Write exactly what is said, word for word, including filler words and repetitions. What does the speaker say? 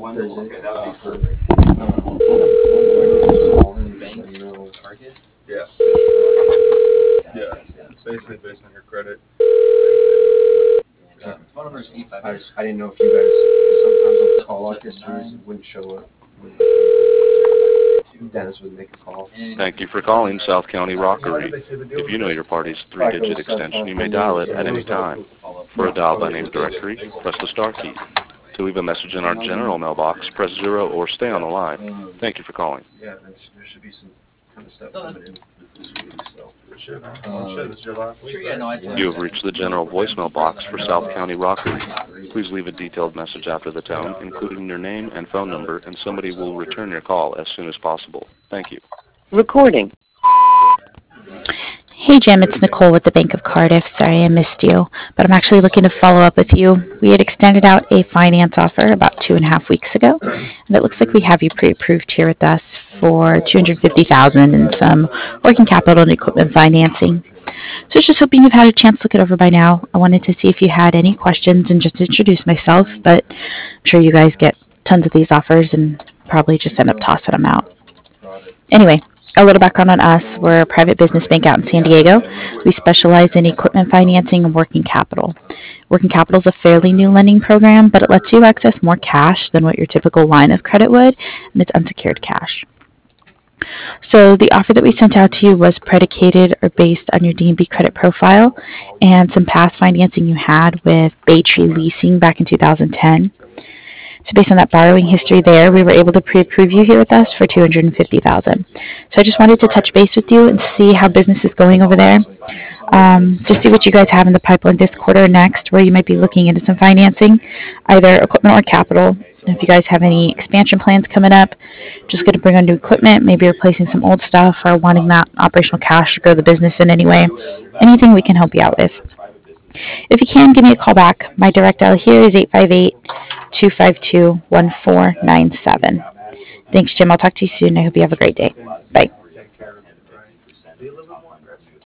Thursday. Okay, that would be Uh, perfect. Bank Target? Yeah. Yeah. It's basically based on your credit. Yeah. Phone number is eight five I, eight. just, I didn't know if you guys, because sometimes on the call out histories it wouldn't show up. Dennis would make a call. Thank you for calling South County Rockery. If you know your party's three-digit extension, you may dial it at any time. For a dial-by-name directory, press the star key. To leave a message in our general mailbox, press zero or stay on the line. Thank you for calling. Yeah, there's, there should be some kind of stuff coming in this week, so. It should, man. Oh, shit, this is your last week, Sure, yeah, right? no, I totally You have reached the general voicemail box for South County Rockery. Please leave a detailed message after the tone, including your name and phone number, and somebody will return your call as soon as possible. Thank you. Recording. Hey Jim, it's Nicole with the Bank of Cardiff. Sorry I missed you, but I'm actually looking to follow up with you. We had extended out a finance offer about two and a half weeks ago, and it looks like we have you pre-approved here with us for two hundred fifty thousand dollars and some working capital and equipment financing. So I was just hoping you've had a chance to look it over by now. I wanted to see if you had any questions and just introduce myself, but I'm sure you guys get tons of these offers and probably just end up tossing them out. Anyway, a little background on us. We're a private business bank out in San Diego. We specialize in equipment financing and working capital. Working capital is a fairly new lending program, but it lets you access more cash than what your typical line of credit would, and it's unsecured cash. So the offer that we sent out to you was predicated or based on your D and B credit profile and some past financing you had with Baytree Leasing back in two thousand ten. So based on that borrowing history there, we were able to pre-approve you here with us for two hundred fifty thousand dollars. So I just wanted to touch base with you and see how business is going over there. Um, just see what you guys have in the pipeline this quarter or next, where you might be looking into some financing, either equipment or capital. And if you guys have any expansion plans coming up, just going to bring on new equipment, maybe replacing some old stuff, or wanting that operational cash to grow the business in any way, anything we can help you out with. If you can, give me a call back. My direct dial here is eight five eight, two five two, one four nine seven. Thanks, Jim. I'll talk to you soon. I hope you have a great day. Bye.